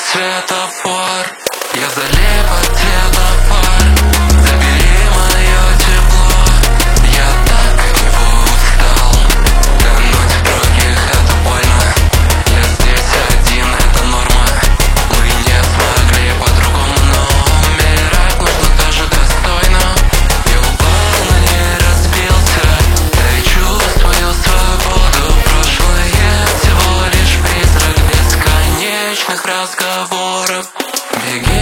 светофор. Я залип от светофор. Забери мое тепло. Я так от него устал. Тонуть в других — это больно. Я здесь один, это норма. Мы не смогли по-другому, но умирать нужно тоже достойно. Я упал, но не разбился. Я чувствую свободу. Прошлое всего лишь призрак бесконечных разговоров. Беги.